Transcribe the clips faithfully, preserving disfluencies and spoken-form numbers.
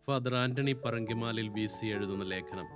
Father Antony Parankimalil വീസി എഴുതുന്ന ലേഖനം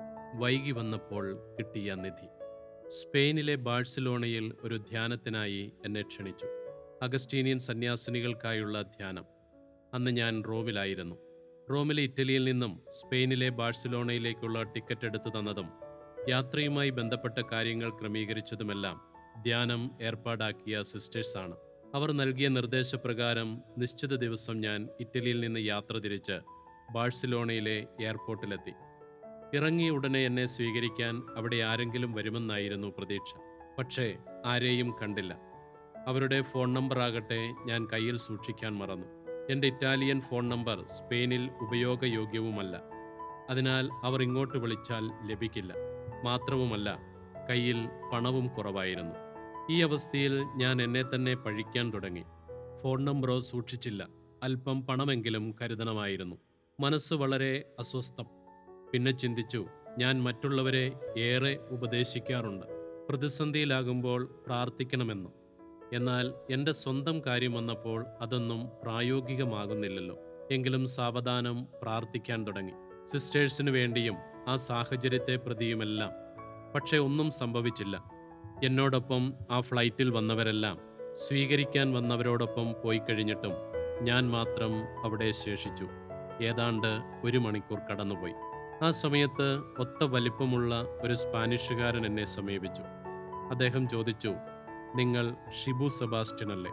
വൈകി വന്നപ്പോൾ കിട്ടിയ നിധി. സ്പെയിനിലെ ബാഴ്സലോണയിൽ ഒരു ധ്യാനത്തിനായി എന്നെ ക്ഷണിച്ചു. അഗസ്റ്റീനിയൻ സന്യാസിനികൾക്കായുള്ള ധ്യാനം. അന്ന് ഞാൻ റോമിലായിരുന്നു. റോമിലെ ഇറ്റലിയിൽ നിന്നും സ്പെയിനിലെ ബാഴ്സലോണയിലേക്കുള്ള ടിക്കറ്റ് എടുത്തു തന്നതും യാത്രയുമായി ബന്ധപ്പെട്ട കാര്യങ്ങൾ ക്രമീകരിച്ചതുമെല്ലാം ധ്യാനം ഏർപ്പാടാക്കിയ സിസ്റ്റേഴ്സാണ്. അവർ നൽകിയ നിർദ്ദേശപ്രകാരം നിശ്ചിത ദിവസം ഞാൻ ഇറ്റലിയിൽ നിന്ന് യാത്ര തിരിച്ച് ബാഴ്സലോണയിലെ എയർപോർട്ടിലെത്തി. ഇറങ്ങിയ ഉടനെ എന്നെ സ്വീകരിക്കാൻ അവിടെ ആരെങ്കിലും വരുമെന്നായിരുന്നു പ്രതീക്ഷ. പക്ഷേ ആരെയും കണ്ടില്ല. അവരുടെ ഫോൺ നമ്പർ ആകട്ടെ ഞാൻ കയ്യിൽ സൂക്ഷിക്കാൻ മറന്നു. എൻ്റെ ഇറ്റാലിയൻ ഫോൺ നമ്പർ സ്പെയിനിൽ ഉപയോഗയോഗ്യവുമല്ല. അതിനാൽ അവർ ഇങ്ങോട്ട് വിളിച്ചാൽ ലഭിക്കില്ല. മാത്രവുമല്ല, കയ്യിൽ പണവും കുറവായിരുന്നു. ഈ അവസ്ഥയിൽ ഞാൻ എന്നെ തന്നെ പഴിക്കാൻ തുടങ്ങി. ഫോൺ നമ്പറോ സൂക്ഷിച്ചില്ല. അല്പം പണമെങ്കിലും കരുതണമായിരുന്നു. മനസ്സ് വളരെ അസ്വസ്ഥം. പിന്നെ ചിന്തിച്ചു, ഞാൻ മറ്റുള്ളവരെ ഏറെ ഉപദേശിക്കാറുണ്ട് പ്രതിസന്ധിയിലാകുമ്പോൾ പ്രാർത്ഥിക്കണമെന്ന്. എന്നാൽ എൻ്റെ സ്വന്തം കാര്യം വന്നപ്പോൾ അതൊന്നും പ്രായോഗികമാകുന്നില്ലല്ലോ. എങ്കിലും സാവധാനം പ്രാർത്ഥിക്കാൻ തുടങ്ങി, സിസ്റ്റേഴ്സിനു വേണ്ടിയും ആ സാഹചര്യത്തെ പ്രതിയുമെല്ലാം. പക്ഷെ ഒന്നും സംഭവിച്ചില്ല. എന്നോടൊപ്പം ആ ഫ്ലൈറ്റിൽ വന്നവരെല്ലാം സ്വീകരിക്കാൻ വന്നവരോടൊപ്പം പോയി കഴിഞ്ഞിട്ടും ഞാൻ മാത്രം അവിടെ ശേഷിച്ചു. ഏതാണ്ട് ഒരു മണിക്കൂർ കടന്നുപോയി. ആ സമയത്ത് ഒത്ത വലിപ്പമുള്ള ഒരു സ്പാനിഷുകാരൻ എന്നെ സമീപിച്ചു. അദ്ദേഹം ചോദിച്ചു, നിങ്ങൾ ഷിബു സെബാസ്റ്റ്യൻ അല്ലേ?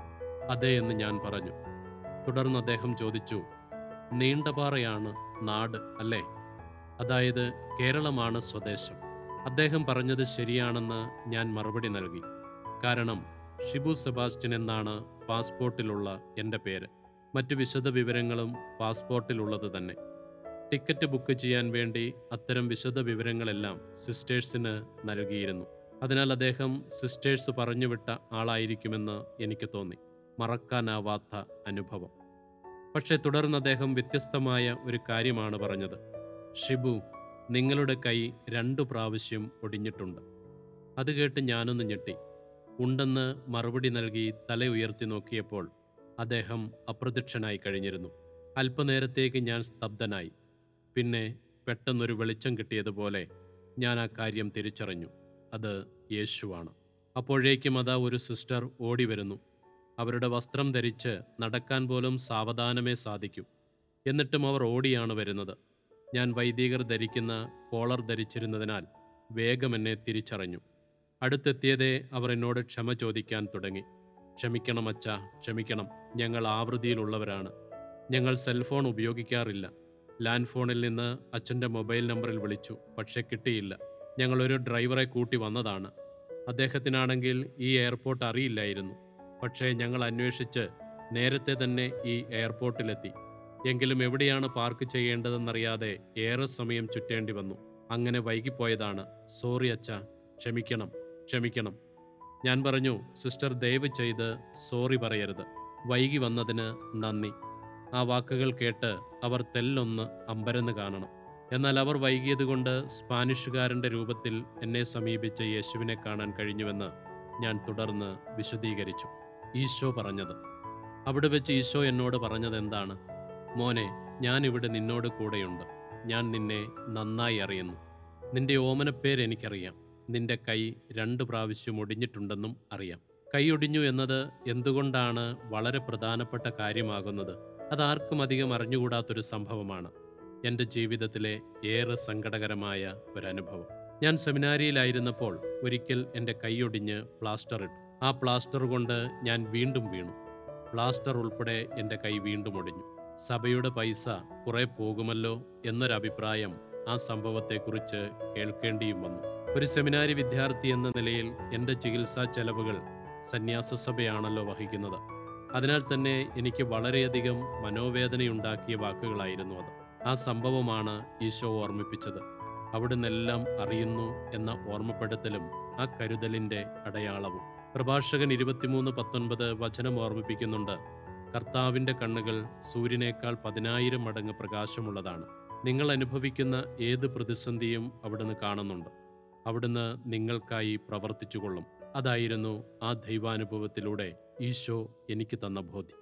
അതെ എന്ന് ഞാൻ പറഞ്ഞു. തുടർന്ന് അദ്ദേഹം ചോദിച്ചു, നീണ്ടപാറയാണ് നാട് അല്ലേ? അതായത് കേരളമാണ് സ്വദേശം. അദ്ദേഹം പറഞ്ഞത് ശരിയാണെന്ന് ഞാൻ മറുപടി നൽകി. കാരണം ഷിബു സെബാസ്റ്റ്യൻ എന്നാണ് പാസ്പോർട്ടിലുള്ള എൻ്റെ പേര്. മറ്റു വിശദ വിവരങ്ങളും പാസ്പോർട്ടിലുള്ളത് തന്നെ. ടിക്കറ്റ് ബുക്ക് ചെയ്യാൻ വേണ്ടി അത്തരം വിശദ വിവരങ്ങളെല്ലാം സിസ്റ്റേഴ്സിന് നൽകിയിരുന്നു. അതിനാൽ അദ്ദേഹം സിസ്റ്റേഴ്സ് പറഞ്ഞുവിട്ട ആളായിരിക്കുമെന്ന് എനിക്ക് തോന്നി. മറക്കാനാവാത്ത അനുഭവം. പക്ഷെ തുടർന്ന് അദ്ദേഹം വ്യത്യസ്തമായ ഒരു കാര്യമാണ് പറഞ്ഞത്. ഷിബു, നിങ്ങളുടെ കൈ രണ്ടു പ്രാവശ്യം ഒടിഞ്ഞിട്ടുണ്ട്. അത് കേട്ട് ഞാനൊന്ന് ഞെട്ടി. ഉണ്ടെന്ന് മറുപടി നൽകി തല ഉയർത്തി നോക്കിയപ്പോൾ അദ്ദേഹം അപ്രത്യക്ഷനായി കഴിഞ്ഞിരുന്നു. അല്പനേരത്തേക്ക് ഞാൻ സ്തബ്ധനായി. പിന്നെ പെട്ടെന്നൊരു വെളിച്ചം കിട്ടിയതുപോലെ ഞാൻ ആ കാര്യം തിരിച്ചറിഞ്ഞു. അത് യേശുവാണ്. അപ്പോഴേക്കും അതാ ഒരു സിസ്റ്റർ ഓടി വരുന്നു. അവരുടെ വസ്ത്രം ധരിച്ച് നടക്കാൻ പോലും സാവധാനമേ സാധിക്കൂ. എന്നിട്ടും അവർ ഓടിയാണ് വരുന്നത്. ഞാൻ വൈദികർ ധരിക്കുന്ന കോളർ ധരിച്ചിരുന്നതിനാൽ വേഗം എന്നെ തിരിച്ചറിഞ്ഞു. അടുത്തെത്തിയതേ അവർ എന്നോട് ക്ഷമ ചോദിക്കാൻ തുടങ്ങി. ക്ഷമിക്കണം അച്ഛാ, ക്ഷമിക്കണം. ഞങ്ങൾ ആവൃത്തിയിലുള്ളവരാണ്. ഞങ്ങൾ സെൽഫോൺ ഉപയോഗിക്കാറില്ല. ലാൻഡ് ഫോണിൽ നിന്ന് അച്ഛൻ്റെ മൊബൈൽ നമ്പറിൽ വിളിച്ചു, പക്ഷെ കിട്ടിയില്ല. ഞങ്ങളൊരു ഡ്രൈവറെ കൂട്ടി വന്നതാണ്. അദ്ദേഹത്തിനാണെങ്കിൽ ഈ എയർപോർട്ട് അറിയില്ലായിരുന്നു. പക്ഷേ ഞങ്ങൾ അന്വേഷിച്ച് നേരത്തെ തന്നെ ഈ എയർപോർട്ടിലെത്തി. എങ്കിലും എവിടെയാണ് പാർക്ക് ചെയ്യേണ്ടതെന്നറിയാതെ ഏറെ സമയം ചുറ്റേണ്ടി വന്നു. അങ്ങനെ വൈകിപ്പോയതാണ്. സോറി അച്ഛാ, ക്ഷമിക്കണം, ക്ഷമിക്കണം. ഞാൻ പറഞ്ഞു, സിസ്റ്റർ ദയവ് ചെയ്ത് സോറി പറയരുത്. വൈകി വന്നതിന് നന്ദി. ആ വാക്കുകൾ കേട്ട് അവർ തെല്ലൊന്ന് അമ്പരന്ന് കാണണം. എന്നാൽ അവർ വൈകിയതുകൊണ്ട് സ്പാനിഷുകാരൻ്റെ രൂപത്തിൽ എന്നെ സമീപിച്ച യേശുവിനെ കാണാൻ കഴിഞ്ഞുവെന്ന് ഞാൻ തുടർന്ന് വിശദീകരിച്ചു. ഈശോ പറഞ്ഞത്. അവിടെ വെച്ച് ഈശോ എന്നോട് പറഞ്ഞത് എന്താണ്? മോനെ, ഞാനിവിടെ നിന്നോട് കൂടെയുണ്ട്. ഞാൻ നിന്നെ നന്നായി അറിയുന്നു. നിന്റെ ഓമനപ്പേര് എനിക്കറിയാം. നിന്റെ കൈ രണ്ടു പ്രാവശ്യം ഒടിഞ്ഞിട്ടുണ്ടെന്നും അറിയാം. കൈ ഒടിഞ്ഞു എന്നത് എന്തുകൊണ്ടാണ് വളരെ പ്രധാനപ്പെട്ട കാര്യമാകുന്നത്? അതാർക്കും അധികം അറിഞ്ഞുകൂടാത്തൊരു സംഭവമാണ്. എൻ്റെ ജീവിതത്തിലെ ഏറെ സങ്കടകരമായ ഒരനുഭവം. ഞാൻ സെമിനാരിയിലായിരുന്നപ്പോൾ ഒരിക്കൽ എൻ്റെ കൈയൊടിഞ്ഞ് പ്ലാസ്റ്റർ ഇട്ടു. ആ പ്ലാസ്റ്റർ കൊണ്ട് ഞാൻ വീണ്ടും വീണു. പ്ലാസ്റ്റർ ഉൾപ്പെടെ എൻ്റെ കൈ വീണ്ടും ഒടിഞ്ഞു. സഭയുടെ പൈസ കുറെ പോകുമല്ലോ എന്നൊരഭിപ്രായം ആ സംഭവത്തെക്കുറിച്ച് കേൾക്കേണ്ടിയും വന്നു. ഒരു സെമിനാരി വിദ്യാർത്ഥി എന്ന നിലയിൽ എൻ്റെ ചികിത്സാ ചെലവുകൾ സന്യാസ സഭയാണല്ലോ വഹിക്കുന്നത്. അതിനാൽ തന്നെ എനിക്ക് വളരെയധികം മനോവേദനയുണ്ടാക്കിയ വാക്കുകളായിരുന്നു അത്. ആ സംഭവമാണ് ഈശോ ഓർമ്മിപ്പിച്ചത്. അവിടുന്നെല്ലാം അറിയുന്നു എന്ന ഓർമ്മപ്പെടുത്തലും ആ കരുതലിൻ്റെ അടയാളവും. പ്രഭാഷകൻ ഇരുപത്തിമൂന്ന് പത്തൊൻപത് വചനം ഓർമ്മിപ്പിക്കുന്നുണ്ട്. കർത്താവിൻ്റെ കണ്ണുകൾ സൂര്യനേക്കാൾ പതിനായിരം മടങ്ങ് പ്രകാശമുള്ളതാണ്. നിങ്ങൾ അനുഭവിക്കുന്ന ഏത് പ്രതിസന്ധിയും അവിടുന്ന് കാണുന്നുണ്ട്. അവിടുന്ന് നിങ്ങൾക്കായി പ്രവർത്തിച്ചുകൊള്ളും. അതായിരുന്നു ആ ദൈവാനുഭവത്തിലൂടെ ഈശോ എനിക്ക് തന്ന ബോധ്യം.